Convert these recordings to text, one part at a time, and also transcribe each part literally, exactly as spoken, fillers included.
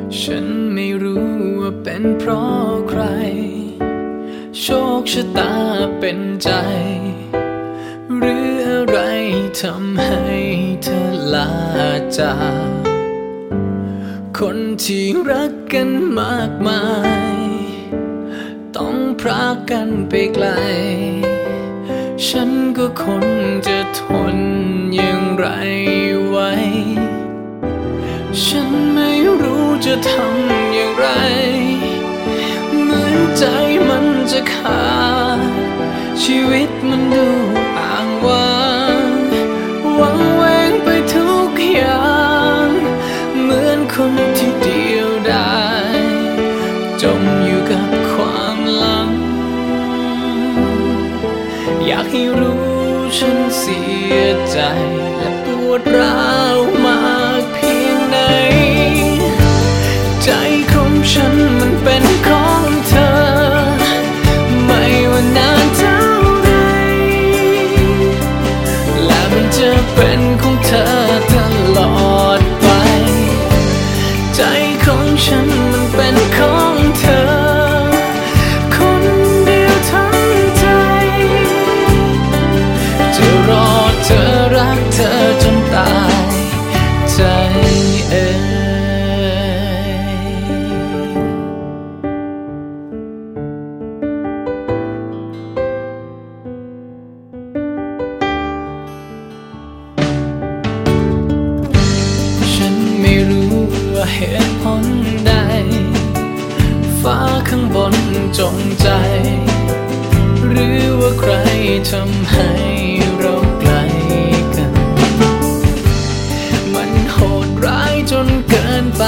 ฉันไม่รู้ว่าเป็นเพราะใครโชคชะตาเป็นใจหรืออะไรทำให้เธอลาจากคนที่รักกันมากมายต้องพรากกันไปไกลฉันก็คงจะทนอย่างไรไว้ฉันไม่รู้จะทำอย่างไรเหมือนใจมันจะขาดชีวิตมันดูอ้างว้างหวังแหวงไปทุกอย่างเหมือนคนที่เดียวดายจมอยู่กับความหลังอยากให้รู้ฉันเสียใจและปวดร้าวมากเพียงไหนใจของฉันมันเป็นของเธอไม่ว่านานเท่าไรและมันจะเป็นของเธอตลอดไปใจของฉันมันเป็นของเธอคนเดียวทั้งใจจะรอเธอรักเธอจนตายใจเอ่ยฉันไม่รู้ว่าเหตุผลใดฟ้าข้างบนจงใจหรือว่าใครทำให้เราไกลกันมันโหดร้ายจนเกินไป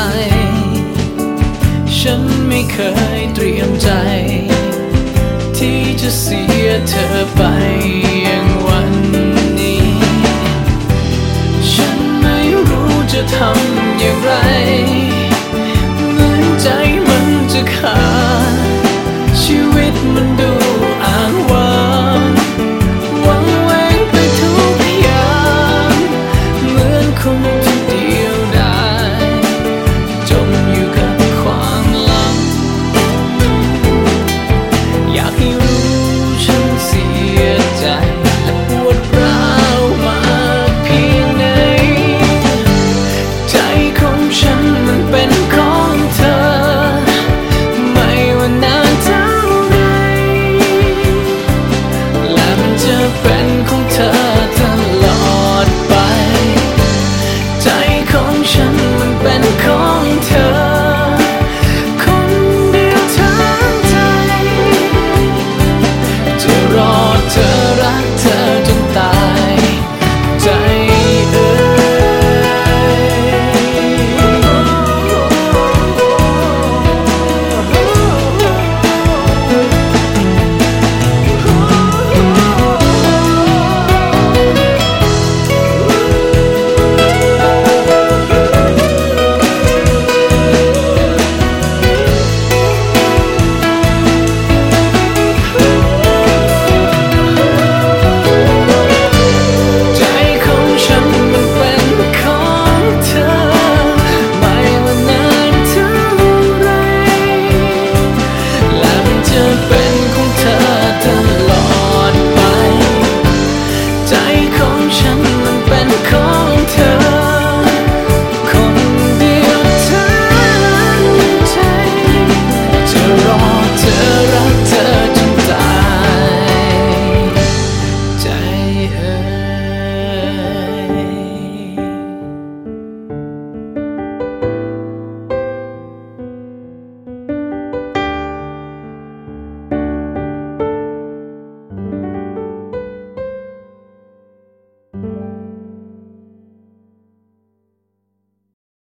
ฉันไม่เคยเตรียมใจที่จะเสียเธอไปอย่างวันนี้ฉันไม่รู้จะทำ